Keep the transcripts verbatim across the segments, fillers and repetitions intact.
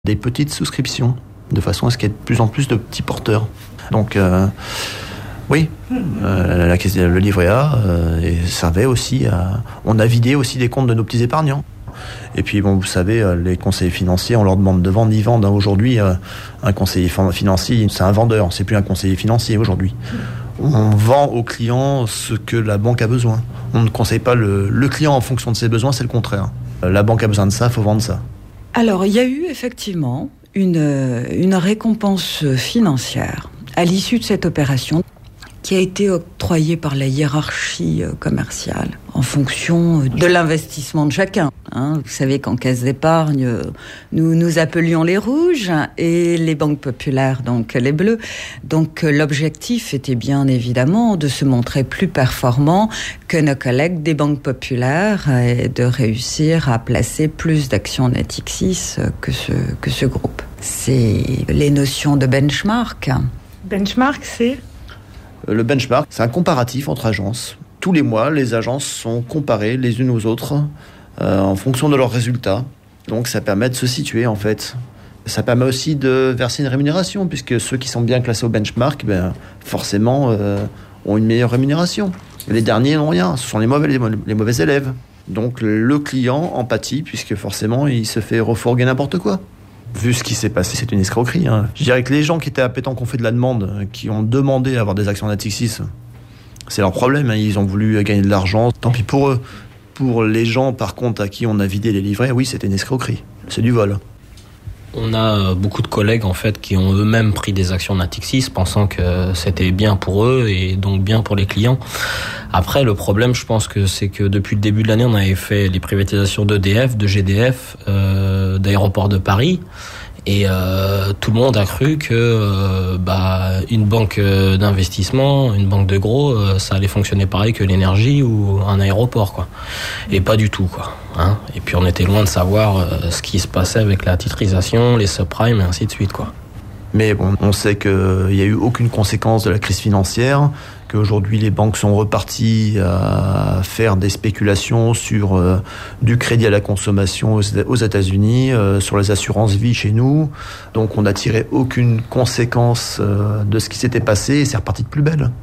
des petites souscriptions, de façon à ce qu'il y ait de plus en plus de petits porteurs. Donc, euh, oui, euh, la caisse, le livret A euh, servait aussi à... On a vidé aussi des comptes de nos petits épargnants. Et puis, bon, vous savez, les conseillers financiers, on leur demande de vendre, ils vendent. Aujourd'hui, euh, un conseiller financier, c'est un vendeur, c'est plus un conseiller financier aujourd'hui. On vend aux clients ce que la banque a besoin. On ne conseille pas le, le client en fonction de ses besoins, c'est le contraire. La banque a besoin de ça, il faut vendre ça. Alors, il y a eu effectivement une, une récompense financière à l'issue de cette opération qui a été octroyée par la hiérarchie commerciale en fonction de l'investissement de chacun. Hein, vous savez qu'en caisse d'épargne, nous nous appelions les rouges et les banques populaires, donc les bleus. Donc l'objectif était bien évidemment de se montrer plus performant que nos collègues des banques populaires et de réussir à placer plus d'actions Natixis que ce, que ce groupe. C'est les notions de benchmark. Benchmark, c'est ? Le benchmark, c'est un comparatif entre agences. Tous les mois, les agences sont comparées les unes aux autres euh, en fonction de leurs résultats. Donc ça permet de se situer en fait. Ça permet aussi de verser une rémunération, puisque ceux qui sont bien classés au benchmark, ben, forcément, euh, ont une meilleure rémunération. Les derniers n'ont rien, ce sont les mauvais, les mauvais élèves. Donc le client en pâtit, puisque forcément, il se fait refourguer n'importe quoi. Vu ce qui s'est passé, c'est une escroquerie. Hein. Je dirais que les gens qui étaient à Pétanque ont fait de la demande, qui ont demandé à avoir des actions Natixis, c'est leur problème. Hein. Ils ont voulu gagner de l'argent. Tant pis pour eux. Pour les gens, par contre, à qui on a vidé les livrets, oui, c'était une escroquerie. C'est du vol. On a beaucoup de collègues en fait qui ont eux-mêmes pris des actions Natixis pensant que c'était bien pour eux et donc bien pour les clients. Après, le problème, je pense que c'est que depuis le début de l'année, on avait fait les privatisations d'E D F, de G D F, euh, d'Aéroports de Paris. Et euh, tout le monde a cru que euh, bah, une banque d'investissement, une banque de gros, euh, ça allait fonctionner pareil que l'énergie ou un aéroport, quoi. Et pas du tout, quoi. Hein. Et puis on était loin de savoir euh, ce qui se passait avec la titrisation, les subprimes et ainsi de suite, quoi. Mais bon, on sait qu'il n'y a eu aucune conséquence de la crise financière, qu'aujourd'hui les banques sont reparties à faire des spéculations sur euh, du crédit à la consommation aux, aux États-Unis, euh, sur les assurances vie chez nous. Donc on n'a tiré aucune conséquence euh, de ce qui s'était passé et c'est reparti de plus belle.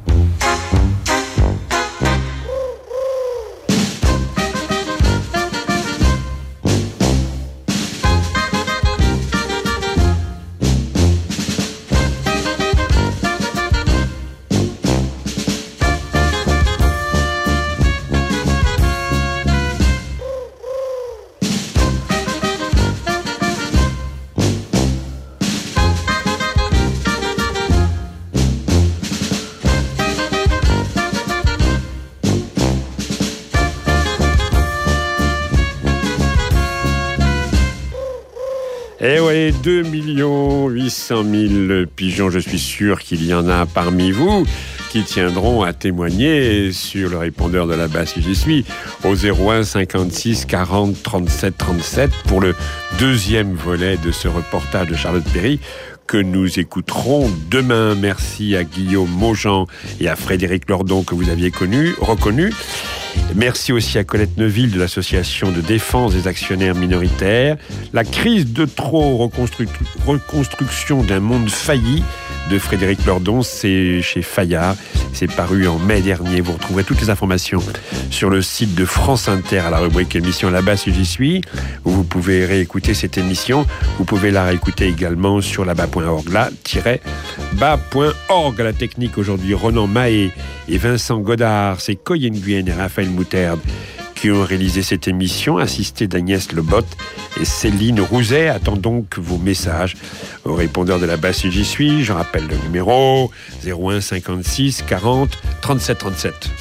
Eh oui, deux millions huit cent mille pigeons, je suis sûr qu'il y en a parmi vous qui tiendront à témoigner sur le répondeur de la base si j'y suis au zéro un cinquante-six quarante trente-sept trente-sept pour le deuxième volet de ce reportage de Charlotte Péri que nous écouterons demain. Merci à Guillaume Maujean et à Frédéric Lordon que vous aviez connu, reconnu. Merci aussi à Colette Neuville de l'Association de défense des actionnaires minoritaires. La crise de trop, reconstru- reconstruction d'un monde failli de Frédéric Lordon, c'est chez Fayard. C'est paru en mai dernier. Vous retrouverez toutes les informations sur le site de France Inter à la rubrique émission Là-bas si j'y suis, où vous pouvez réécouter cette émission. Vous pouvez la réécouter également sur là-bas point org, là-bas point org. À la technique aujourd'hui, Ronan Mahé et Vincent Godard. C'est Coy Nguyen et Raphaël Moutarde qui ont réalisé cette émission, assisté d'Agnès Lebotte et Céline Rouzet. Attend donc vos messages au répondeur de la base si j'y suis. Je rappelle le numéro zéro un cinquante-six quarante trente-sept trente-sept.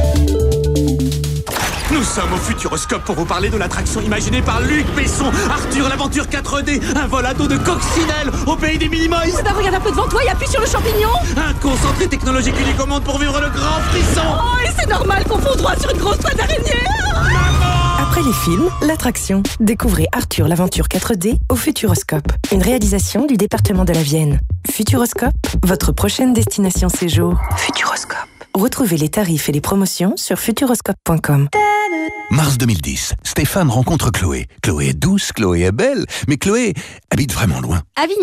Nous sommes au Futuroscope pour vous parler de l'attraction imaginée par Luc Besson, Arthur l'aventure quatre D, un vol à dos de coccinelle au pays des Minimoys. Oh, bah, regarde un peu devant toi et appuie sur le champignon. Un concentré technologique unique au monde pour vivre le grand frisson. Oh, et c'est normal qu'on fonde droit sur une grosse toile d'araignée. Maman! Après les films, l'attraction. Découvrez Arthur l'aventure quatre D au Futuroscope. Une réalisation du département de la Vienne. Futuroscope, votre prochaine destination séjour. Futuroscope. Retrouvez les tarifs et les promotions sur futuroscope point com. Mars deux mille dix, Stéphane rencontre Chloé. Chloé est douce, Chloé est belle, mais Chloé habite vraiment loin. Avignon.